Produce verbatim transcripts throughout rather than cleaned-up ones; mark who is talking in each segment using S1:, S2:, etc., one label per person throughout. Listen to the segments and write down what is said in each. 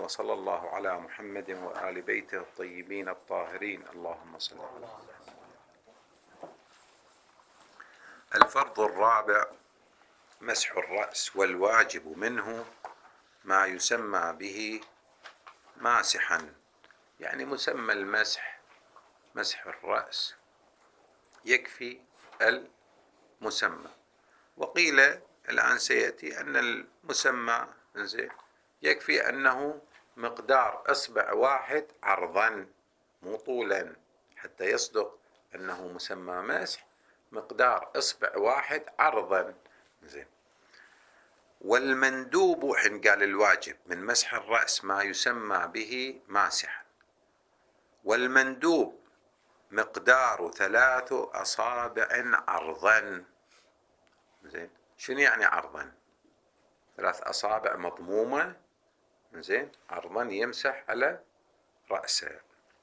S1: وصلى الله على محمد وآل بيته الطيبين الطاهرين. اللهم صل على محمد. الفرض الرابع مسح الرأس، والواجب منه ما يسمى به ماسحا، يعني مسمى المسح مسح الرأس، يكفي المسمى. وقيل الآن سيأتي أن المسمى يكفي أنه مقدار إصبع واحد عرضا مو طولا، حتى يصدق أنه مسمى مسح مقدار إصبع واحد عرضا. زين. والمندوب حين قال الواجب من مسح الرأس ما يسمى به ماسحا، والمندوب مقدار ثلاث أصابع عرضا. زين. شنو يعني عرضا؟ ثلاث أصابع مضمومة زين عرضا يمسح على رأسه.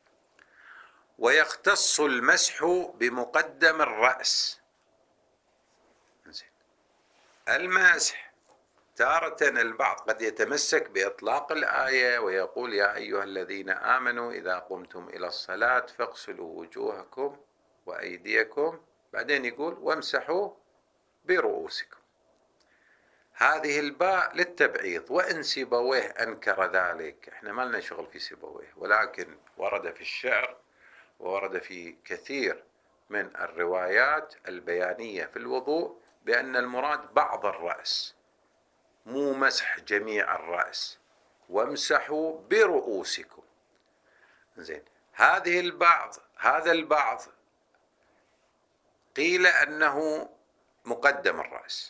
S1: ويختص المسح بمقدم الرأس. زين. المسح تارة البعض قد يتمسك بإطلاق الآية ويقول يا أيها الذين آمنوا إذا قمتم إلى الصلاة فاغسلوا وجوهكم وأيديكم، بعدين يقول وامسحوا برؤوسكم. هذه الباء للتبعيض، وإن سيبويه أنكر ذلك، احنا ما لنا شغل في سيبويه، ولكن ورد في الشعر وورد في كثير من الروايات البيانية في الوضوء بأن المراد بعض الرأس، مو مسح جميع الرأس. وامسحوا برؤوسكم. زين. هذه البعض هذا البعض قيل أنه مقدم الرأس،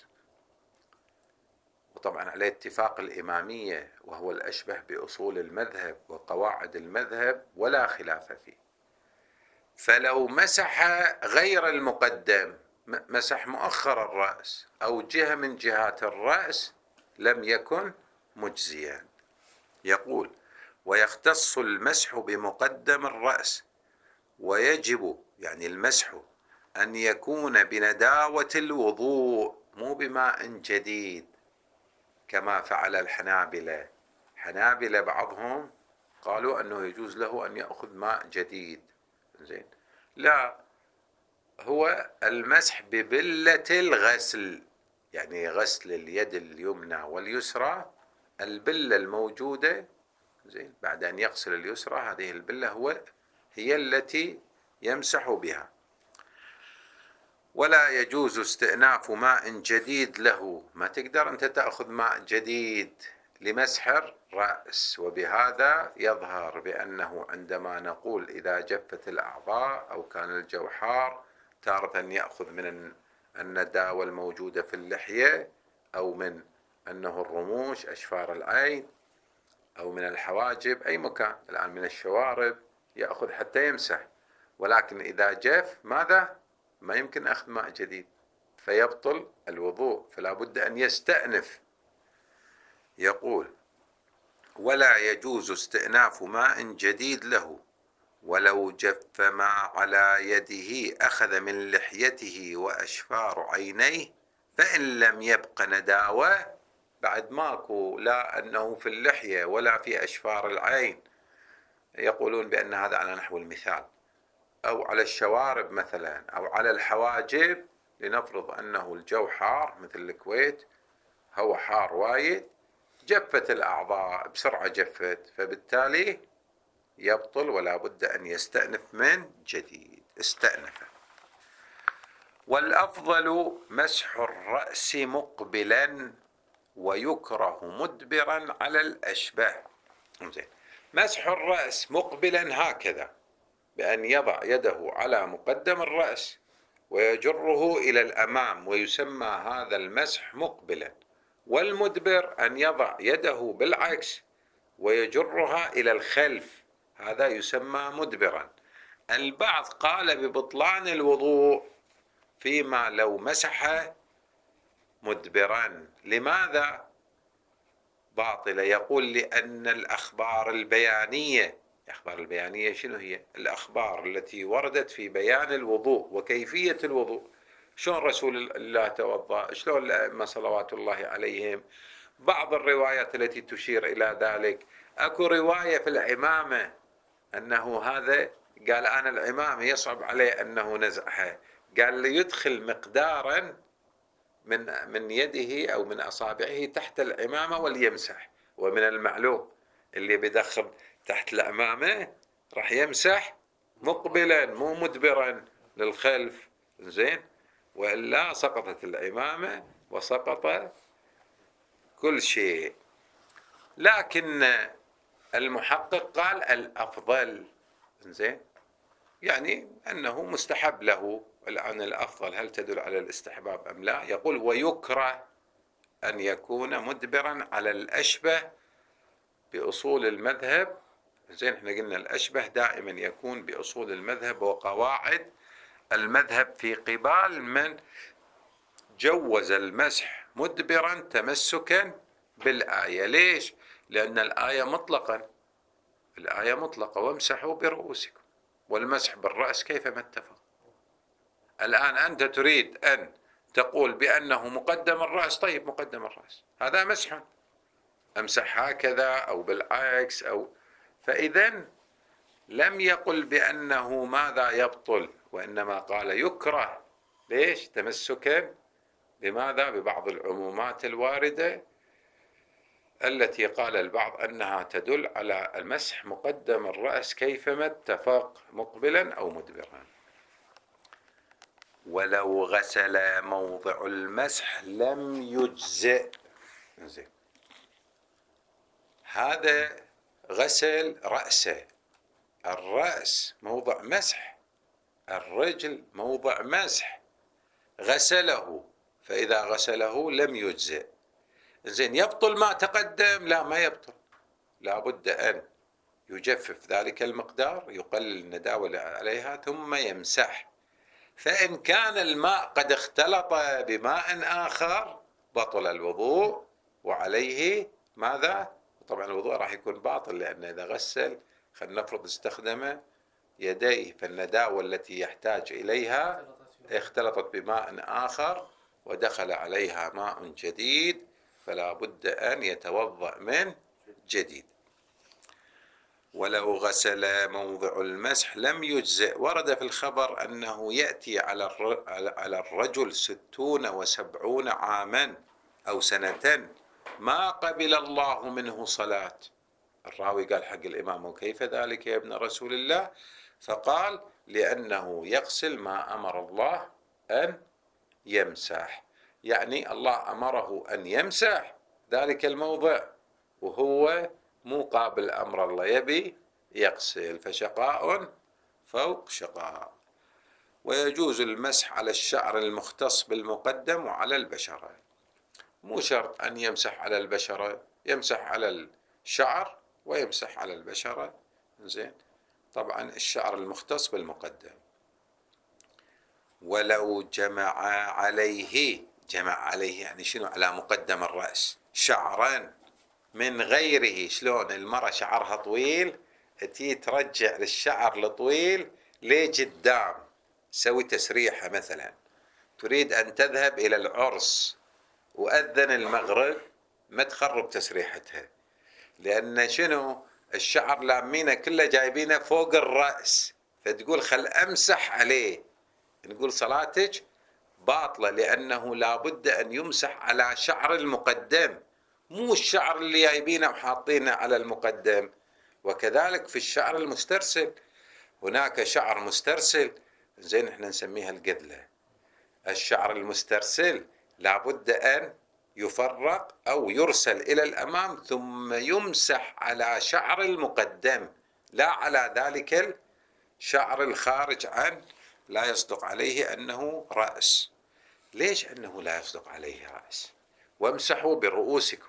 S1: وطبعا على اتفاق الإمامية وهو الأشبه بأصول المذهب وقواعد المذهب ولا خلاف فيه. فلو مسح غير المقدم، مسح مؤخر الرأس أو جهة من جهات الرأس، لم يكن مجزيا. يقول ويختص المسح بمقدم الرأس، ويجب يعني المسح أن يكون بنداوة الوضوء مو بماء جديد كما فعل الحنابلة. حنابلة بعضهم قالوا أنه يجوز له أن يأخذ ماء جديد. زين. لا، هو المسح ببلة الغسل، يعني غسل اليد اليمنى واليسرى، البلة الموجودة زين بعد أن يغسل اليسرى، هذه البلة هو هي التي يمسح بها. ولا يجوز استئناف ماء جديد له، ما تقدر أنت تأخذ ماء جديد لمسح الرأس. وبهذا يظهر بأنه عندما نقول إذا جفت الأعضاء أو كان الجو حار، تارة يأخذ من النداوة الموجودة في اللحية، أو من أنه الرموش أشفار العين، أو من الحواجب، أي مكان الآن من الشوارب يأخذ حتى يمسح. ولكن إذا جف ماذا؟ ما يمكن أخذ ماء جديد فيبطل الوضوء، فلا بد أن يستأنف. يقول ولا يجوز استئناف ماء جديد له، ولو جف ما على يده أخذ من لحيته وأشفار عينيه، فإن لم يبق نداوة، بعد ماكو لا أنه في اللحية ولا في أشفار العين، يقولون بأن هذا على نحو المثال، أو على الشوارب مثلا، أو على الحواجب، لنفرض أنه الجو حار مثل الكويت، هو حار وايد، جفت الأعضاء بسرعة جفت، فبالتالي يبطل ولا بد أن يستأنف من جديد. استأنف. والأفضل مسح الرأس مقبلا، ويكره مدبرا على الأشبه. مسح الرأس مقبلا هكذا، بأن يضع يده على مقدم الرأس ويجره إلى الأمام، ويسمى هذا المسح مقبلا. والمدبر أن يضع يده بالعكس ويجرها إلى الخلف، هذا يسمى مدبرا. البعض قال ببطلان الوضوء فيما لو مسح مدبرا. لماذا باطلة؟ يقول لأن الأخبار البيانية، الأخبار البيانية شنو هي؟ الأخبار التي وردت في بيان الوضوء وكيفية الوضوء، شلون رسول الله توضأ، شلون الأئمة صلوات الله عليهم، بعض الروايات التي تشير إلى ذلك، اكو رواية في العمامة انه هذا قال انا العمامة يصعب عليه انه نزعها، قال ليدخل مقدارا من من يده او من اصابعه تحت العمامة وليمسح. ومن المعلوم اللي بيدخل تحت العمامة راح يمسح مقبلا مو مدبرا للخلف، زين، والا سقطت العمامة وسقط كل شيء. لكن المحقق قال الافضل، زين، يعني انه مستحب له. الان الافضل هل تدل على الاستحباب ام لا؟ يقول ويكره ان يكون مدبرا على الاشبه باصول المذهب. زين، احنا قلنا الاشبه دائما يكون باصول المذهب وقواعد المذهب في قبال من جوز المسح مدبرا تمسكا بالآية. ليش؟ لأن الآية مطلقا، الآية مطلقة وامسحوا برؤوسكم، والمسح بالرأس كيفما اتفق. الآن أنت تريد أن تقول بأنه مقدم الرأس، طيب مقدم الرأس هذا مسح، أمسح هكذا أو بالعكس أو، فإذا لم يقل بأنه ماذا يبطل، وإنما قال يكره. ليش؟ تمسكا بماذا؟ ببعض العمومات الواردة التي قال البعض أنها تدل على المسح مقدم الرأس كيفما اتفق مقبلا أو مدبرا. ولو غسل موضع المسح لم يجزئ. زين، هذا غسل رأسه، الرأس موضع مسح، الرجل موضع مسح، غسله، فإذا غسله لم يجزئ. زين، يبطل ما تقدم؟ لا، ما يبطل، لا بد أن يجفف ذلك المقدار، يقلل النداولة عليها ثم يمسح. فإن كان الماء قد اختلط بماء آخر بطل الوضوء وعليه ماذا؟ طبعا الوضوء راح يكون باطل، لأن إذا غسل خلينا نفرض استخدم يديه، فالنداولة التي يحتاج إليها اختلطت بماء آخر ودخل عليها ماء جديد، فلا بد أن يتوضأ من جديد. ولو غسل موضع المسح لم يجزئ. ورد في الخبر أنه يأتي على الرجل ستون وسبعون عاما أو سنة ما قبل الله منه صلاة. الراوي قال حق الإمام وكيف ذلك يا ابن رسول الله؟ فقال لأنه يغسل ما أمر الله أن يمسح، يعني الله أمره أن يمسح ذلك الموضع وهو مو قابل أمر الله، يبي يغسل، فشقاء فوق شقاء. ويجوز المسح على الشعر المختص بالمقدم وعلى البشرة، مو شرط أن يمسح على البشرة، يمسح على الشعر ويمسح على البشرة. زين، طبعا الشعر المختص بالمقدم. ولو جمع عليه، جمع عليه يعني شنو؟ على مقدم الرأس شعرا من غيره. شلون المرأة شعرها طويل تي ترجع للشعر الطويل لقدام، سوي تسريحة مثلا، تريد أن تذهب إلى العرس وأذن المغرب، ما تخرب تسريحتها، لأن شنو؟ الشعر لامينه كله جايبينه فوق الرأس، فتقول خل أمسح عليه، نقول صلاتك باطلة، لأنه لابد أن يمسح على شعر المقدم، مو الشعر اللي جايبينه وحاطينه على المقدم. وكذلك في الشعر المسترسل، هناك شعر مسترسل، زين احنا نسميها القذلة. الشعر المسترسل لابد أن يفرق أو يرسل إلى الأمام ثم يمسح على شعر المقدم، لا على ذلك الشعر الخارج عن، لا يصدق عليه أنه رأس. ليش أنه لا يصدق عليه رأس؟ وامسحوا برؤوسكم،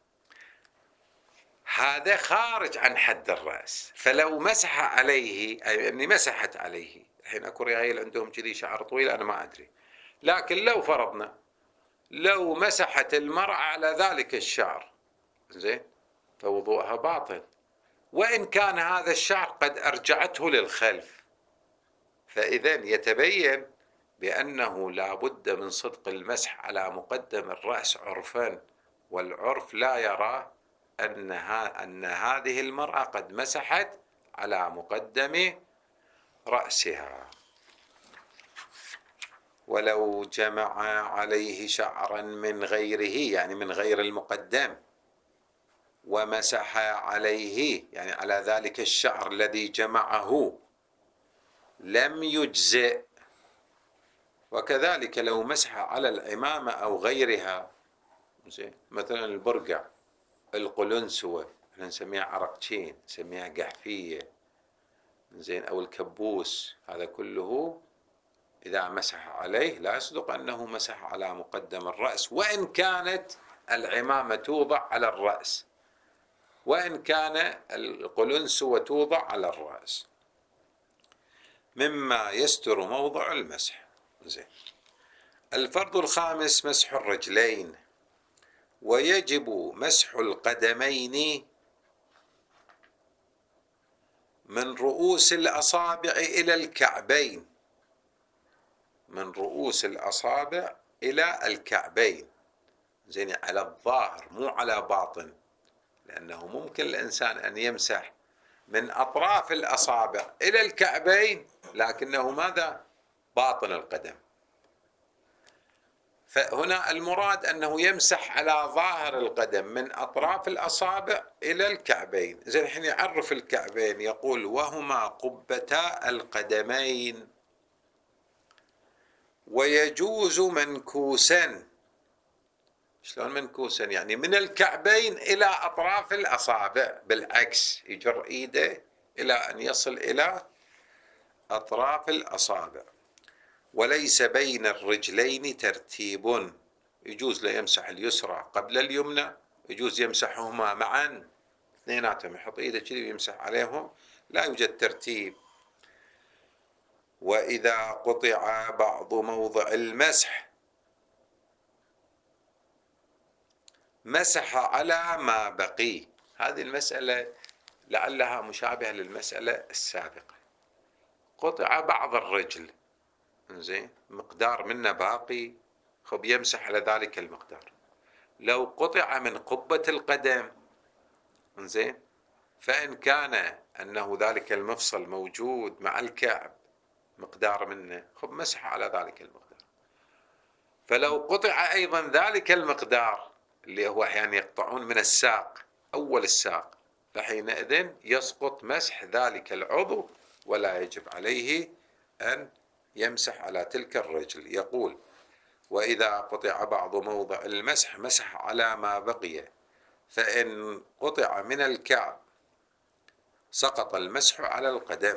S1: هذا خارج عن حد الرأس. فلو مسح عليه، أي أني مسحت عليه، الحين أكو رجال عندهم كذي شعر طويل أنا ما أدري، لكن لو فرضنا لو مسحت المرأة على ذلك الشعر، زين، فوضوءها باطل، وإن كان هذا الشعر قد أرجعته للخلف. فإذا يتبين بأنه لا بد من صدق المسح على مقدم الرأس عرفا، والعرف لا يرى أن, أن هذه المرأة قد مسحت على مقدم رأسها. ولو جمع عليه شعرا من غيره، يعني من غير المقدم، ومسح عليه يعني على ذلك الشعر الذي جمعه، لم يجزئ. وكذلك لو مسح على العمامة أو غيرها، مثلا البرقع، القلنسوة، احنا نسميها عرقتشين، نسميها قحفية، زين، أو الكبوس، هذا كله إذا مسح عليه لا يصدق أنه مسح على مقدم الرأس، وإن كانت العمامة توضع على الرأس، وإن كان القلنسوة توضع على الرأس، مما يستر موضع المسح. زين. الفرض الخامس مسح الرجلين. ويجب مسح القدمين من رؤوس الأصابع إلى الكعبين، من رؤوس الأصابع إلى الكعبين، زين، على الظاهر مو على باطن، لأنه ممكن الإنسان أن يمسح من أطراف الأصابع إلى الكعبين لكنه ماذا؟ باطن القدم. فهنا المراد أنه يمسح على ظاهر القدم من أطراف الأصابع إلى الكعبين. زين، الحين يعرف الكعبين، يقول وهما قبتا القدمين. ويجوز منكوسا. شلون منكوسا؟ يعني من الكعبين إلى أطراف الأصابع، بالعكس، يجر إيده إلى أن يصل إلى أطراف الأصابع. وليس بين الرجلين ترتيب. يجوز له يمسح اليسرى قبل اليمنى، يجوز يمسحهما معا، اثنيناتهم، يحط ايده كذي ويمسح عليهم، لا يوجد ترتيب. وإذا قطع بعض موضع المسح مسح على ما بقي. هذه المسألة لعلها مشابهة للمسألة السابقة. قطع بعض الرجل، زين، مقدار منه باقي، خب يمسح على ذلك المقدار. لو قطع من قبة القدم، زين، فإن كان أنه ذلك المفصل موجود مع الكعب مقدار منه، خب مسح على ذلك المقدار. فلو قطع أيضا ذلك المقدار اللي هو أحيانا يقطعون من الساق، أول الساق، فحينئذ يسقط مسح ذلك العضو ولا يجب عليه أن يمسح على تلك الرجل. يقول وإذا قطع بعض موضع المسح مسح على ما بقي، فإن قطع من الكعب سقط المسح على القدم.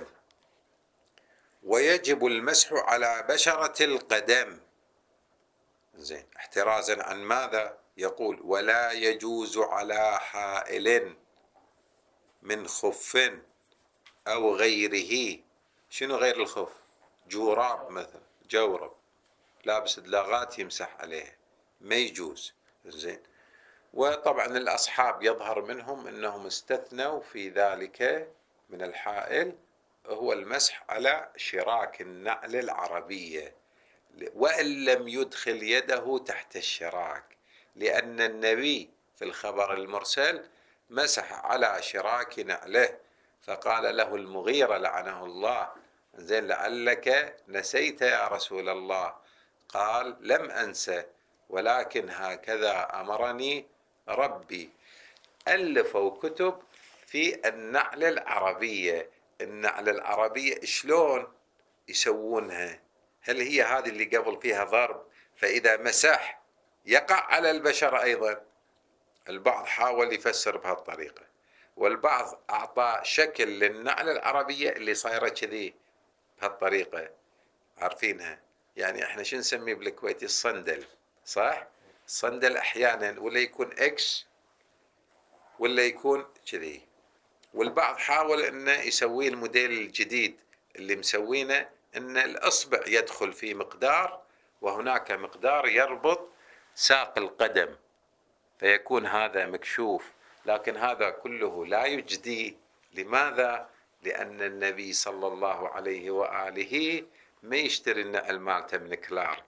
S1: ويجب المسح على بشرة القدم، زين، احترازا عن ماذا؟ يقول ولا يجوز على حائل من خف أو غيره. شنو غير الخف؟ جوراب مثلا، جورب، لابس دلاغات يمسح عليها، ما يجوز. زين. وطبعا الأصحاب يظهر منهم أنهم استثنوا في ذلك من الحائل هو المسح على شراك النعل العربية، وإن لم يدخل يده تحت الشراك، لأن النبي في الخبر المرسل مسح على شراك نعله، فقال له المغيرة لعنه الله زين لعلك نسيت يا رسول الله، قال لم أنسى ولكن هكذا أمرني ربي. ألفوا كتب في النعل العربية. النعل العربية شلون يسوونها؟ هل هي هذه اللي قبل فيها ضرب فإذا مسح يقع على البشرة أيضا؟ البعض حاول يفسر بهالطريقة، والبعض أعطى شكل للنعل العربية اللي صايرة كذي بهالطريقة، عارفينها؟ يعني احنا شو نسميه بالكويتي؟ الصندل، صح؟ الصندل أحيانا ولا يكون إكس ولا يكون كذي. والبعض حاول انه يسوي الموديل الجديد اللي مسوينه ان الاصبع يدخل في مقدار وهناك مقدار يربط ساق القدم فيكون هذا مكشوف، لكن هذا كله لا يجدي. لماذا؟ لأن النبي صلى الله عليه وآله ما يشتري النعل مالته من كلارك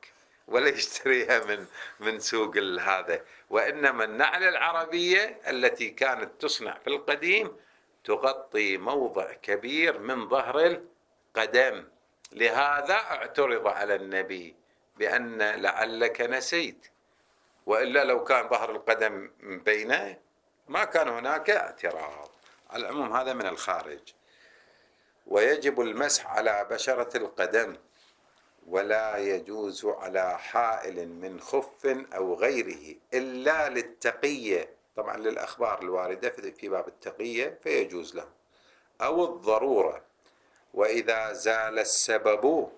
S1: ولا يشتريها من من سوق هذا. وإنما النعل العربية التي كانت تصنع في القديم تغطي موضع كبير من ظهر القدم. لهذا اعترض على النبي بأن لعلك نسيت، وإلا لو كان ظهر القدم بينه ما كان هناك اعتراض. على العموم هذا من الخارج. ويجب المسح على بشرة القدم، ولا يجوز على حائل من خف أو غيره إلا للتقية، طبعا للأخبار الواردة في باب التقية فيجوز له، أو الضرورة. وإذا زال السبب،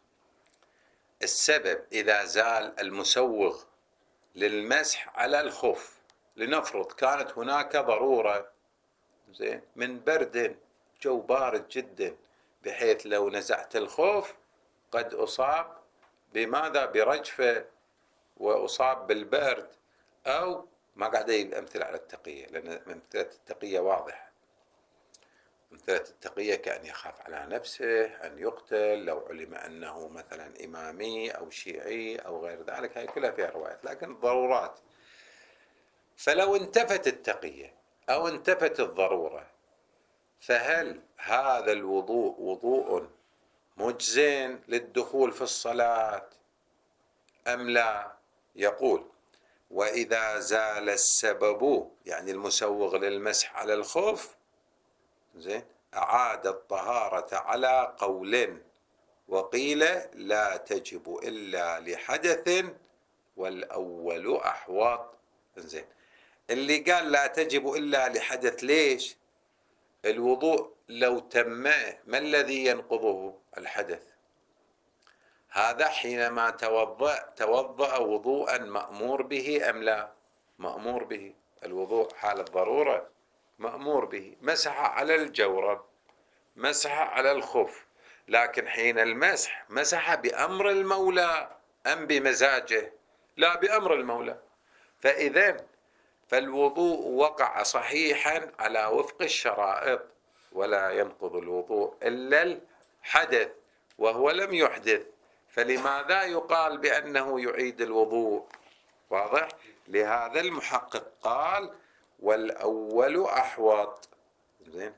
S1: السبب إذا زال المسوغ للمسح على الخف، لنفرض كانت هناك ضرورة زين من برد، جو بارد جدا بحيث لو نزعت الخوف قد أصاب بماذا؟ برجفة، وأصاب بالبرد، أو ما قاعد أجيب أمثلة على التقية لأن أمثلة التقية واضحة. أمثلة التقية كأن يخاف على نفسه أن يقتل لو علم أنه مثلا إمامي أو شيعي أو غير ذلك، هاي كلها فيها روايات، لكن ضرورات. فلو انتفت التقية أو انتفت الضرورة، فهل هذا الوضوء وضوء مجزٍ للدخول في الصلاة أم لا؟ يقول: وإذا زال السبب، يعني المسوغ للمسح على الخف، زين، أعاد الطهارة على قول، وقيل لا تجب إلا لحدث والأول أحوط. زين، اللي قال لا تجب إلا لحدث ليش؟ الوضوء لو تم ما الذي ينقضه؟ الحدث. هذا حينما توضأ توضأ وضوءا مأمور به أم لا؟ مأمور به. الوضوء حال الضرورة مأمور به. مسح على الجورب، مسح على الخف، لكن حين المسح مسح بأمر المولى أم بمزاجه؟ لا، بأمر المولى. فإذن فالوضوء وقع صحيحا على وفق الشرائط، ولا ينقض الوضوء إلا الحدث، وهو لم يحدث، فلماذا يقال بأنه يعيد الوضوء؟ واضح؟ لهذا المحقق قال: والأول أحوط. زين.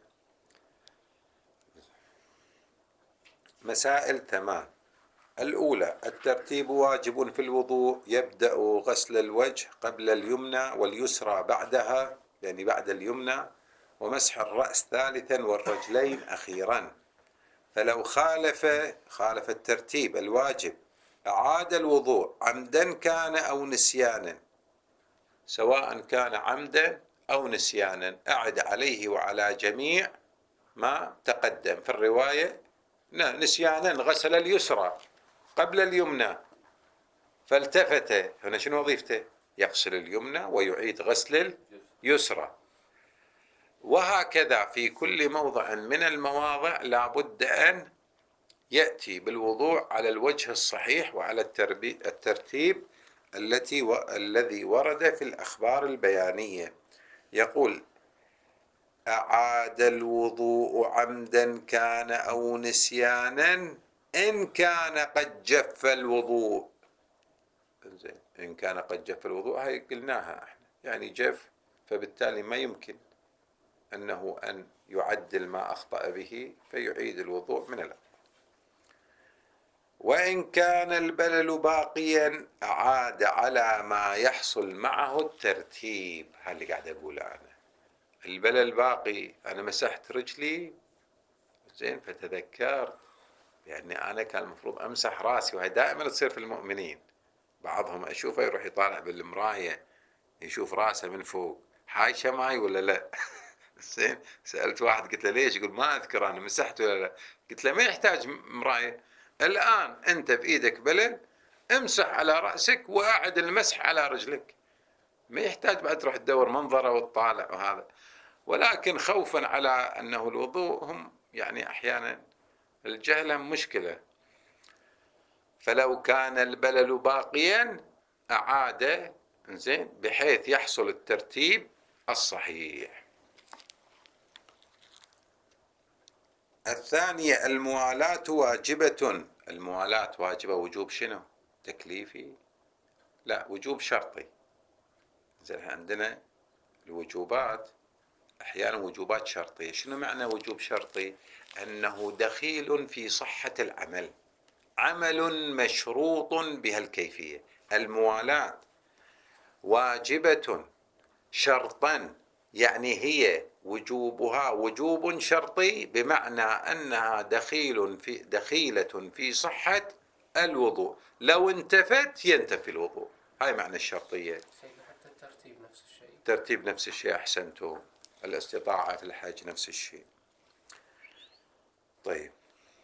S1: مسائل ثمان. الأولى: الترتيب واجب في الوضوء، يبدأ غسل الوجه قبل اليمنى واليسرى بعدها، يعني بعد اليمنى، ومسح الرأس ثالثا والرجلين أخيرا. فلو خالف خالف الترتيب الواجب أعاد الوضوء عمدا كان أو نسيانا، سواء كان عمدا أو نسيانا، أعد عليه وعلى جميع ما تقدم. في الرواية نسيانا غسل اليسرى قبل اليمنى فالتفت، هنا شنو وظيفته؟ يغسل اليمنى ويعيد غسل اليسرى. وهكذا في كل موضع من المواضع لا بد أن يأتي بالوضوء على الوجه الصحيح وعلى الترتيب التي و... الذي ورد في الأخبار البيانية. يقول: أعاد الوضوء عمدا كان أو نسيانا إن كان قد جف الوضوء. زين، إن كان قد جف الوضوء هاي قلناها احنا، يعني جف، فبالتالي ما يمكن أنه أن يعدل ما أخطأ به فيعيد الوضوء من الأول. وإن كان البلل باقيا أعاد على ما يحصل معه الترتيب. هذا اللي قاعد أقوله أنا. البلل باقي، أنا مسحت رجلي زين فتذكرت يعني أنا كان المفروض أمسح راسي، وهي دائما تصير في المؤمنين، بعضهم أشوفه يروح يطالع بالمراية يشوف راسه من فوق حايشة ماي ولا لا. زين، سألت واحد قلت له ليش؟ يقول ما أذكر أنا مسحت ولا لا. قلت له ما يحتاج مراية، الآن أنت بإيدك بلل، امسح على رأسك وأعد المسح على رجلك، ما يحتاج بعد تروح تدور منظره وتطالع وهذا. ولكن خوفا على أنه الوضوء هم يعني أحيانا الجهل مشكلة. فلو كان البلل باقيا أعاد زين بحيث يحصل الترتيب الصحيح. الثانية: الموالاة واجبة. الموالاة واجبة، وجوب شنو؟ تكليفي؟ لا، وجوب شرطي. زين، عندنا الوجوبات أحيانا وجوبات شرطية. شنو معنى وجوب شرطي؟ أنه دخيل في صحة العمل، عمل مشروط بهالكيفية. الموالاة واجبة شرطا، يعني هي وجوبها وجوب شرطي، بمعنى أنها دخيل في دخيلة في صحة الوضوء، لو انتفت ينتفي الوضوء. هاي معنى الشرطية.
S2: حتى الترتيب نفس الشيء.
S1: ترتيب نفس الشيء، أحسنتم. الاستطاعة في الحج نفس الشيء. طيب،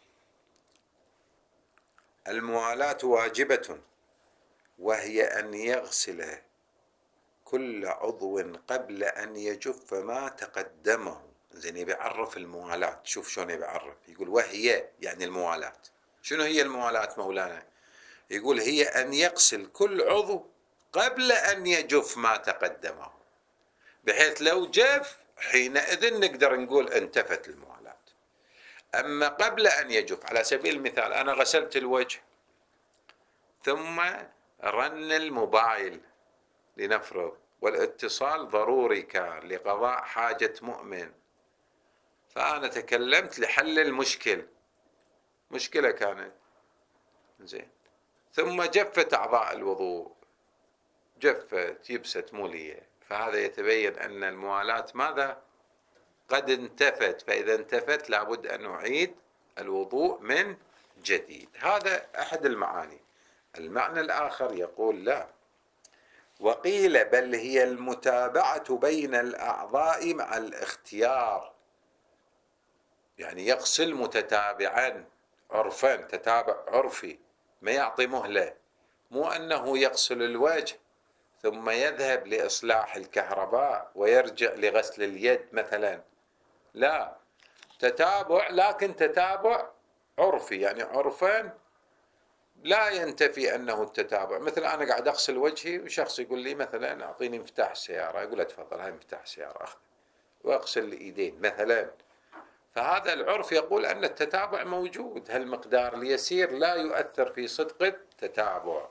S1: الموالاة واجبة، وهي أن يغسل كل عضو قبل أن يجف ما تقدمه. زين، بيعرف الموالاة. شوف شلون بيعرف، يقول وهي يعني الموالاة. شنو هي الموالاة مولانا؟ يقول هي أن يغسل كل عضو قبل أن يجف ما تقدمه، بحيث لو جف حينئذ نقدر نقول انتفت الموالاة. أما قبل أن يجف، على سبيل المثال أنا غسلت الوجه ثم رن الموبايل لنفرض، والاتصال ضروري كان لقضاء حاجة مؤمن، فأنا تكلمت لحل المشكل، مشكلة كانت، زين، ثم جفت أعضاء الوضوء، جفت يبست مولية، فهذا يتبين أن الموالاة ماذا؟ قد انتفت. فإذا انتفت لابد أن نعيد الوضوء من جديد. هذا أحد المعاني. المعنى الآخر يقول لا، وقيل بل هي المتابعة بين الأعضاء مع الاختيار، يعني يغسل متتابعا عرفا، تتابع عرفي، ما يعطي مهلة. مو أنه يغسل الوجه ثم يذهب لإصلاح الكهرباء ويرجع لغسل اليد مثلا، لا، تتابع، لكن تتابع عرفي، يعني عرفا لا ينتفي أنه التتابع. مثل أنا قاعد أغسل وجهي وشخص يقول لي مثلا أعطيني مفتاح السيارة، أقول له تفضل هاي مفتاح السيارة أخذ، وأغسل الإيدين مثلا. فهذا العرف يقول أن التتابع موجود، هالمقدار اليسير لا يؤثر في صدق التتابع.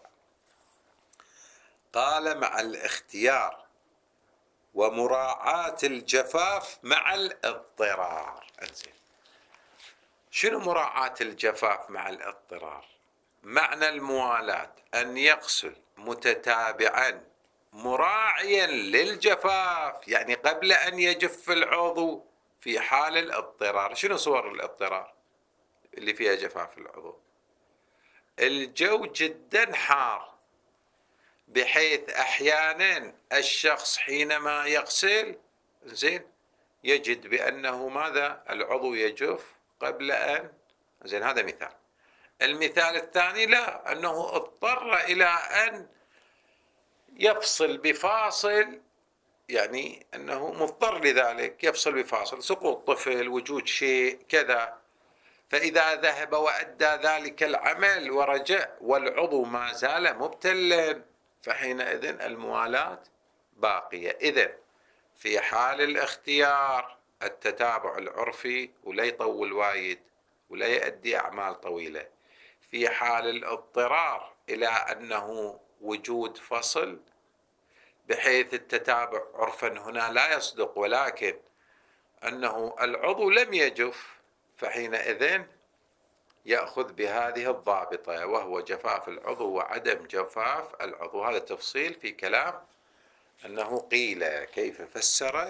S1: قال مع الاختيار ومراعاة الجفاف مع الاضطرار. أنزين، شنو مراعاة الجفاف مع الاضطرار؟ معنى الموالاة أن يغسل متتابعا مراعيا للجفاف، يعني قبل أن يجف العضو في حال الاضطرار. شنو صور الاضطرار اللي فيها جفاف العضو؟ الجو جدا حار، بحيث أحيانا الشخص حينما يغسل زين يجد بأنه ماذا؟ العضو يجف قبل أن، زين، هذا مثال. المثال الثاني لا، أنه اضطر إلى أن يفصل بفاصل، يعني أنه مضطر لذلك، يفصل بفاصل، سقوط طفل، وجود شيء كذا، فإذا ذهب وأدى ذلك العمل ورجع والعضو ما زال مبتلا، فحينئذ الموالاة باقية. إذن في حال الاختيار التتابع العرفي، ولا يطول وايد ولا يؤدي أعمال طويلة. في حال الاضطرار إلى أنه وجود فصل، بحيث التتابع عرفا هنا لا يصدق، ولكن أنه العضو لم يجف، فحينئذ يأخذ بهذه الضابطة، وهو جفاف العضو وعدم جفاف العضو. هذا تفصيل في كلام أنه قيل كيف فسر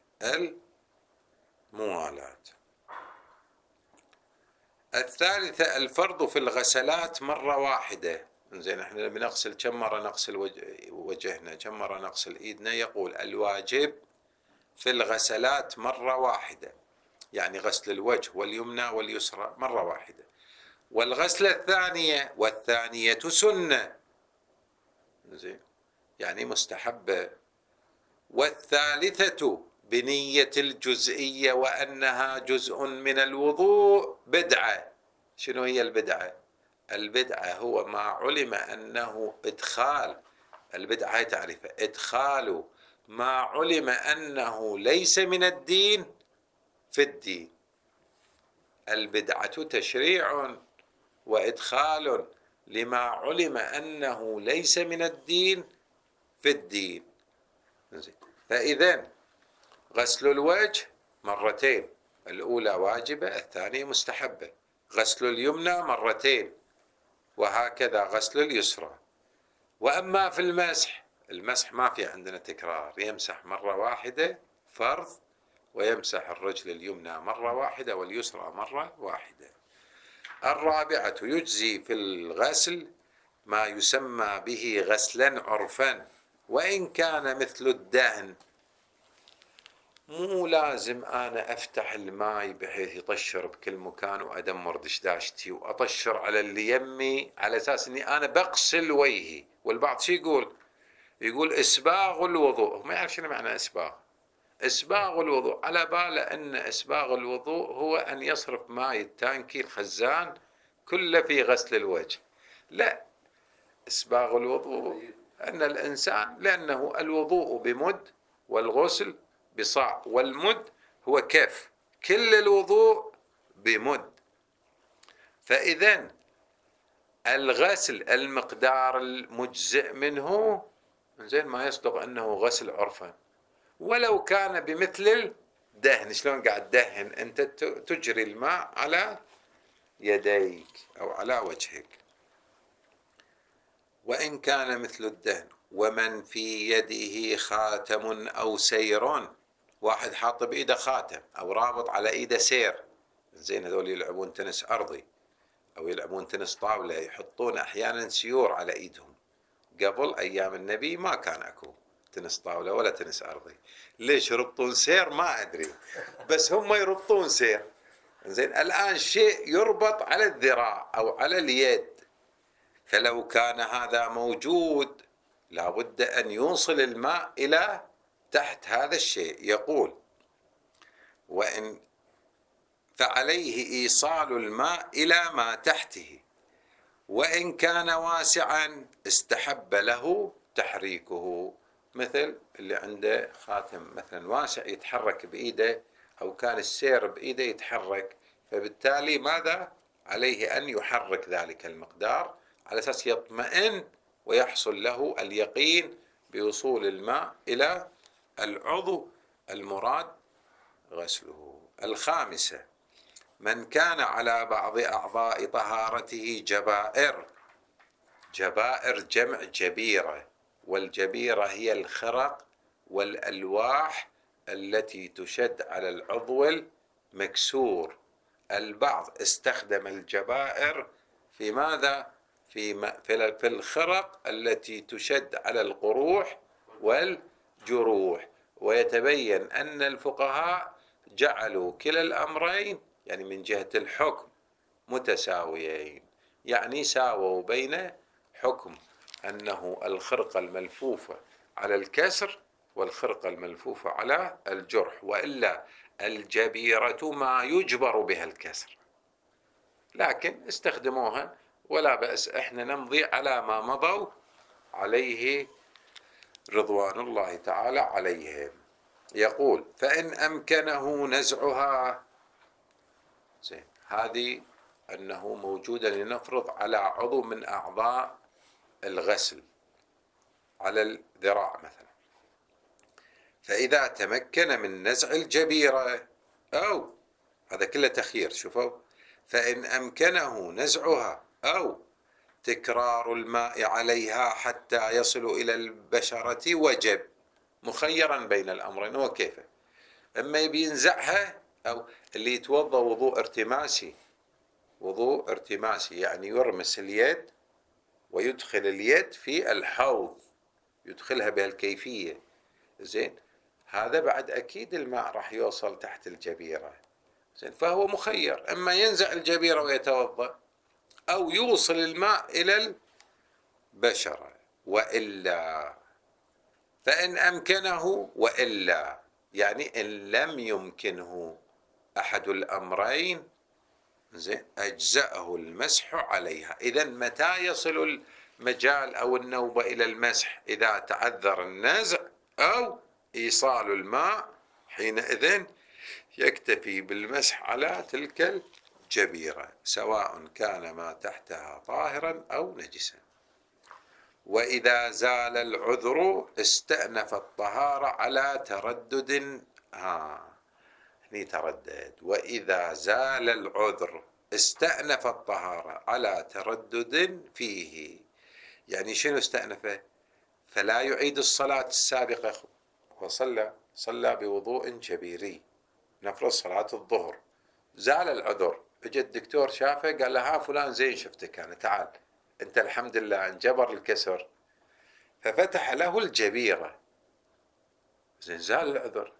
S1: الموالاة. الثالثة الفرض في الغسلات مرة واحدة. زين، احنا بنغسل كم مرة نغسل وجهنا، كم مرة نغسل ايدنا؟ يقول الواجب في الغسلات مرة واحدة، يعني غسل الوجه واليمنى واليسرى مرة واحدة. والغسلة الثانية والثانية سنة، زين، يعني مستحبة. والثالثة بنية الجزئية وأنها جزء من الوضوء بدعة. شنو هي البدعة؟ البدعة هو ما علم أنه إدخال، البدعة هي تعريفها، إدخال ما علم أنه ليس من الدين في الدين. البدعة تشريع وإدخال لما علم أنه ليس من الدين في الدين. فإذا غسل الوجه مرتين، الأولى واجبة الثانية مستحبة. غسل اليمنى مرتين، وهكذا غسل اليسرى. وأما في المسح، المسح ما في عندنا تكرار، يمسح مرة واحدة فرض، ويمسح الرجل اليمنى مرة واحدة واليسرى مرة واحدة. الرابعة يجزي في الغسل ما يسمى به غسلا عرفا، وإن كان مثل الدهن. مو لازم أنا أفتح الماء بحيث يطشر بكل مكان وأدمر دشداشتي وأطشر على اللي يمي على أساس أني أنا بغسل وجهي. والبعض شو يقول؟ يقول إسباغ الوضوء، ما يعرف شنو معنى إسباغ. إسباغ الوضوء على باله أن إسباغ الوضوء هو أن يصرف ماء التانكي الخزان كله في غسل الوجه. لا، إسباغ الوضوء أن الإنسان، لأنه الوضوء بمد والغسل بصاع، والمد هو كف، كل الوضوء بمد. فإذا الغسل المقدار المجزئ منه زين ما يصدق أنه غسل عرفا، ولو كان بمثل الدهن. شلون قاعد تدهن أنت؟ تجري الماء على يديك أو على وجهك. وإن كان مثل الدهن. ومن في يده خاتم أو سير، واحد حاط بإيده خاتم أو رابط على إيده سير. زين هذول يلعبون تنس أرضي أو يلعبون تنس طاولة، يحطون أحيانا سيور على إيدهم. قبل أيام النبي ما كان أكو تنس طاولة ولا تنس أرضي. ليش يربطون سير ما أدري، بس هم يربطون سير. زين الآن شيء يربط على الذراع أو على اليد، فلو كان هذا موجود لابد أن يوصل الماء إلى تحت هذا الشيء. يقول: وإن فعليه إيصال الماء إلى ما تحته، وإن كان واسعا استحب له تحريكه. مثل اللي عنده خاتم مثلا واسع يتحرك بإيده، أو كان السير بإيده يتحرك، فبالتالي ماذا عليه؟ أن يحرك ذلك المقدار على أساس يطمئن ويحصل له اليقين بوصول الماء إلى العضو المراد غسله. الخامسة: من كان على بعض أعضاء طهارته جبائر. جبائر جمع جبيرة، والجبيرة هي الخرق والألواح التي تشد على العضو المكسور. البعض استخدم الجبائر في ماذا؟ في في الخرق التي تشد على القروح والجروح. ويتبين أن الفقهاء جعلوا كلا الأمرين يعني من جهة الحكم متساويين، يعني ساووا بين حكم أنه الخرقة الملفوفة على الكسر والخرقة الملفوفة على الجرح، وإلا الجبيرة ما يجبر بها الكسر، لكن استخدموها ولا بأس. احنا نمضي على ما مضوا عليه رضوان الله تعالى عليهم. يقول: فإن أمكنه نزعها. زين، هذه أنه موجودة لنفرض على عضو من أعضاء الغسل، على الذراع مثلا، فإذا تمكن من نزع الجبيرة أو هذا كله تخيير. شوفوا: فإن أمكنه نزعها أو تكرار الماء عليها حتى يصل إلى البشرة وجب. مخيرا بين الأمرين. وكيف؟ إما يبي ينزعها، أو اللي يتوضأ وضوء ارتماسي، وضوء ارتماسي يعني يرمس اليد ويدخل اليد في الحوض، يدخلها بهالكيفية. زين، هذا بعد أكيد الماء راح يوصل تحت الجبيرة. زين، فهو مخير، إما ينزع الجبيرة ويتوضأ أو يوصل الماء إلى البشرة. وإلا فإن أمكنه، وإلا يعني إن لم يمكنه أحد الأمرين، زين، أجزأه المسح عليها. إذن متى يصل المجال أو النوبة إلى المسح؟ إذا تعذر النزع أو إيصال الماء، حينئذ يكتفي بالمسح على تلك جبيرة سواء كان ما تحتها طاهرا أو نجسا. وإذا زال العذر استأنف الطهارة على تردد. ها هني تردد. وإذا زال العذر استأنف الطهارة على تردد فيه. يعني شنو استأنفه؟ فلا يعيد الصلاة السابقة. وصلى صلى بوضوء جبيري، نفرض صلاة الظهر، زال العذر، اجى الدكتور شافه قال له ها فلان زين شفتك أنا، تعال أنت الحمد لله انجبر الكسر، ففتح له الجبيرة، زين زال العذر.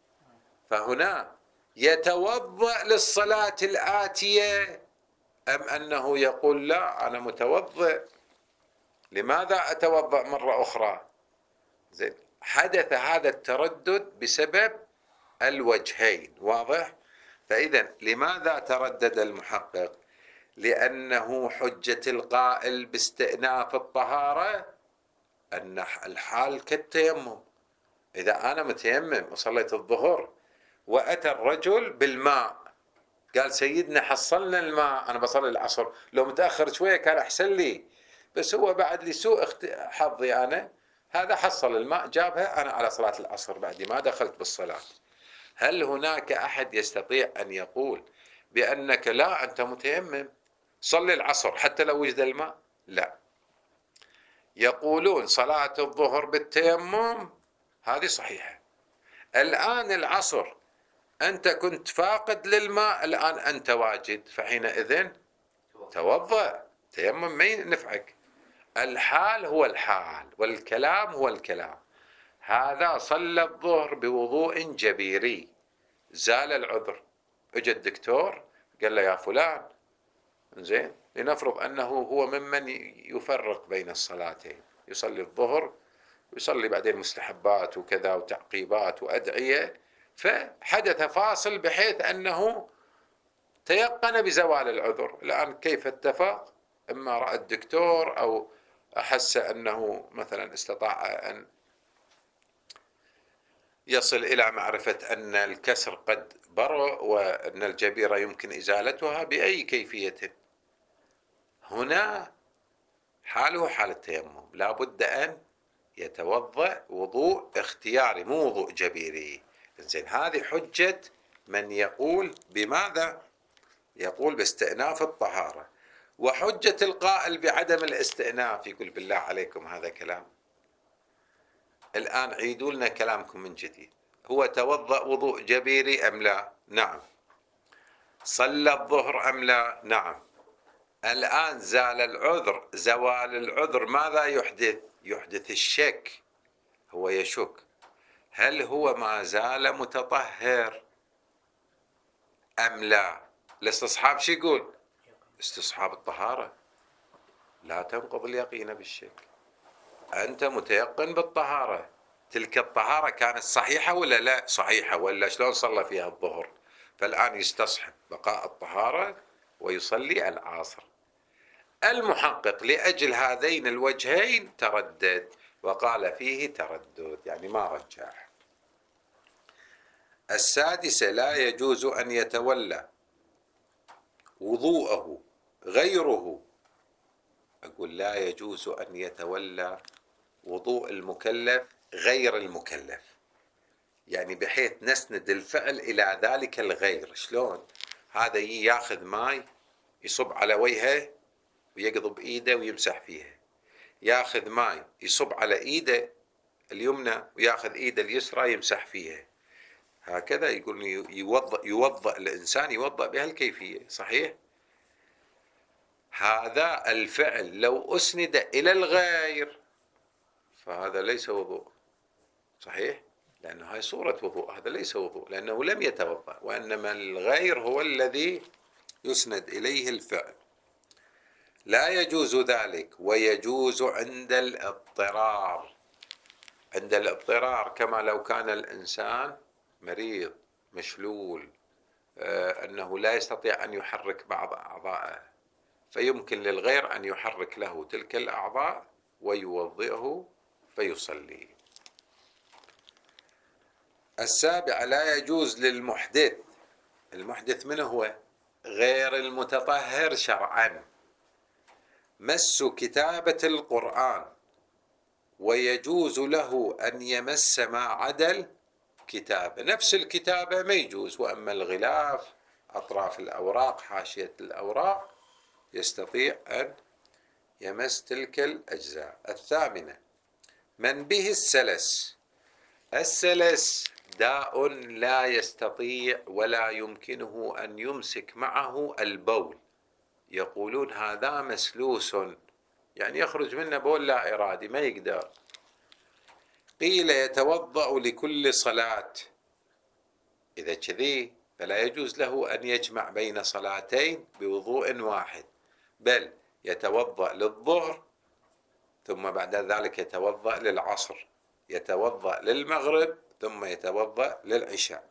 S1: فهنا يتوضأ للصلاة الآتية أم أنه يقول لا أنا متوضئ، لماذا أتوضأ مرة أخرى؟ زين، حدث هذا التردد بسبب الوجهين، واضح؟ فإذا لماذا تردد المحقق؟ لأنه حجة القائل باستئناف الطهارة أن الحال كالتيمم. إذا أنا متيمم وصليت الظهر وأتى الرجل بالماء قال سيدنا حصلنا الماء، أنا بصلي العصر، لو متأخر شوية كان أحسن لي، بس هو بعد لسوء حظي أنا هذا حصل الماء جابها، أنا على صلاة العصر بعدي ما دخلت بالصلاة. هل هناك أحد يستطيع أن يقول بأنك لا أنت متيمم صلي العصر حتى لو وجد الماء؟ لا، يقولون صلاة الظهر بالتيمم هذه صحيحة. الآن العصر أنت كنت فاقد للماء، الآن أنت واجد، فحينئذ توضأ، تيمم ما ينفعك. الحال هو الحال والكلام هو الكلام. هذا صلى الظهر بوضوء جبيري، زال العذر، اجى الدكتور قال له يا فلان، زين، لنفرض أنه هو ممن يفرق بين الصلاتين، يصلي الظهر ويصلي بعدين مستحبات وكذا وتعقيبات وأدعية، فحدث فاصل بحيث أنه تيقن بزوال العذر. الآن كيف اتفق؟ إما رأى الدكتور أو أحس أنه مثلا استطاع أن يصل إلى معرفة أن الكسر قد برئ وأن الجبيرة يمكن إزالتها بأي كيفية. هنا حاله حال التيمم، لا بد أن يتوضأ وضوء اختياري مو وضوء جبيري. زين، هذه حجة من يقول بماذا؟ يقول باستئناف الطهارة. وحجة القائل بعدم الاستئناف يقول بالله عليكم هذا كلام. الآن عيدوا لنا كلامكم من جديد. هو توضأ وضوء جبيري أم لا؟ نعم. صلى الظهر أم لا؟ نعم. الآن زال العذر، زوال العذر ماذا يحدث؟ يحدث الشك، هو يشك هل هو ما زال متطهر أم لا؟ الاستصحاب شو يقول؟ استصحاب الطهارة لا تنقض اليقين بالشك. أنت متيقن بالطهارة، تلك الطهارة كانت صحيحة ولا لا صحيحة، ولا شلون صلى فيها الظهر، فالآن يستصحب بقاء الطهارة ويصلي العصر. المحقق لأجل هذين الوجهين تردد وقال فيه تردد، يعني ما رجح. السادسة لا يجوز أن يتولى وضوءه غيره. أقول لا يجوز أن يتولى وضوء المكلف غير المكلف، يعني بحيث نسند الفعل إلى ذلك الغير. شلون؟ هذا ياخذ ماي يصب على وجهه ويقضب إيده ويمسح فيها، ياخذ ماي يصب على إيده اليمنى وياخذ إيده اليسرى يمسح فيها، هكذا يقول يوضأ, يوضأ الإنسان يوضأ بهالكيفية. صحيح؟ هذا الفعل لو أسند إلى الغير فهذا ليس وضوء. صحيح؟ لأنه هاي صورة وضوء، هذا ليس وضوء لأنه لم يتوضأ، وإنما الغير هو الذي يسند إليه الفعل. لا يجوز ذلك. ويجوز عند الاضطرار. عند الاضطرار كما لو كان الإنسان مريض مشلول، آه أنه لا يستطيع أن يحرك بعض أعضائه، فيمكن للغير أن يحرك له تلك الأعضاء ويوضئه فيصلي. السابع لا يجوز للمحدث. المحدث من هو؟ غير المتطهر شرعا مس كتابة القرآن، ويجوز له أن يمس ما عدا الكتابة، نفس الكتابة ما يجوز، وأما الغلاف أطراف الأوراق حاشية الأوراق يستطيع أن يمس تلك الأجزاء. الثامنة من به السلس. السلس داء لا يستطيع ولا يمكنه أن يمسك معه البول، يقولون هذا مسلوس، يعني يخرج منه بول لا إرادي ما يقدر. قيل يتوضأ لكل صلاة، إذا كذي فلا يجوز له أن يجمع بين صلاتين بوضوء واحد، بل يتوضأ للظهر ثم بعد ذلك يتوضأ للعصر، يتوضأ للمغرب ثم يتوضأ للعشاء.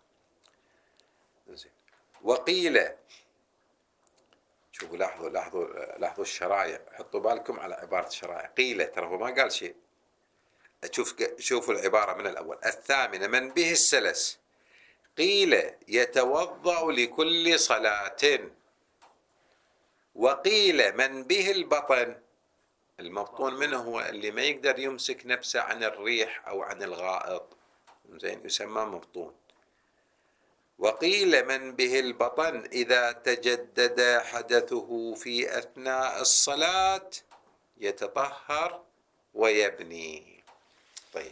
S1: وقيل، شوفوا لاحظوا لاحظوا لاحظوا الشرائع، حطوا بالكم على عبارة الشرائع. قيل ترى هو ما قال شيء، شوف شوفوا العبارة من الأول. الثامنة من به السلس. قيل يتوضأ لكل صلاة. وقيل من به البطن، المبطون منه هو اللي ما يقدر يمسك نفسه عن الريح أو عن الغائط، زين يسمى مبطون. وقيل من به البطن إذا تجدد حدثه في أثناء الصلاة يتطهر ويبني. طيب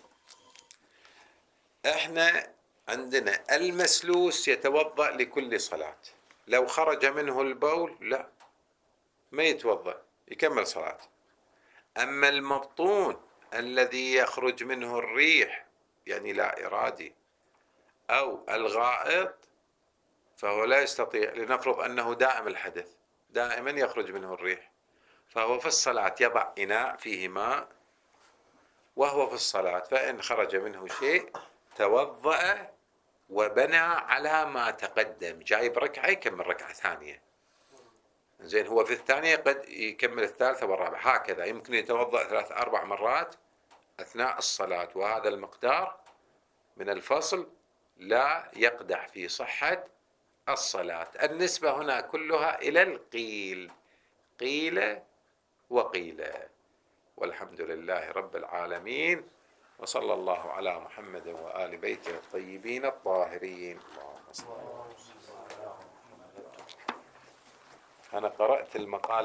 S1: احنا عندنا المسلوس يتوضأ لكل صلاة، لو خرج منه البول لا ما يتوضأ يكمل صلاة. أما المبطون الذي يخرج منه الريح يعني لا إرادي أو الغائط فهو لا يستطيع، لنفرض أنه دائم الحدث دائما يخرج منه الريح، فهو في الصلاة يضع إناء فيه ماء وهو في الصلاة، فإن خرج منه شيء توضأ وبنى على ما تقدم، جايب ركعة يكمل ركعة ثانية، زين هو في الثانية قد يكمل الثالثة والرابعة، هكذا يمكن يتوضأ ثلاث أربع مرات أثناء الصلاة، وهذا المقدار من الفصل لا يقدح في صحة الصلاة. النسبة هنا كلها إلى القيل، قيل وقيل. والحمد لله رب العالمين، وصلى الله على محمد وآل بيته الطيبين الطاهرين. اللهم صل على محمد. أنا قرأت المقال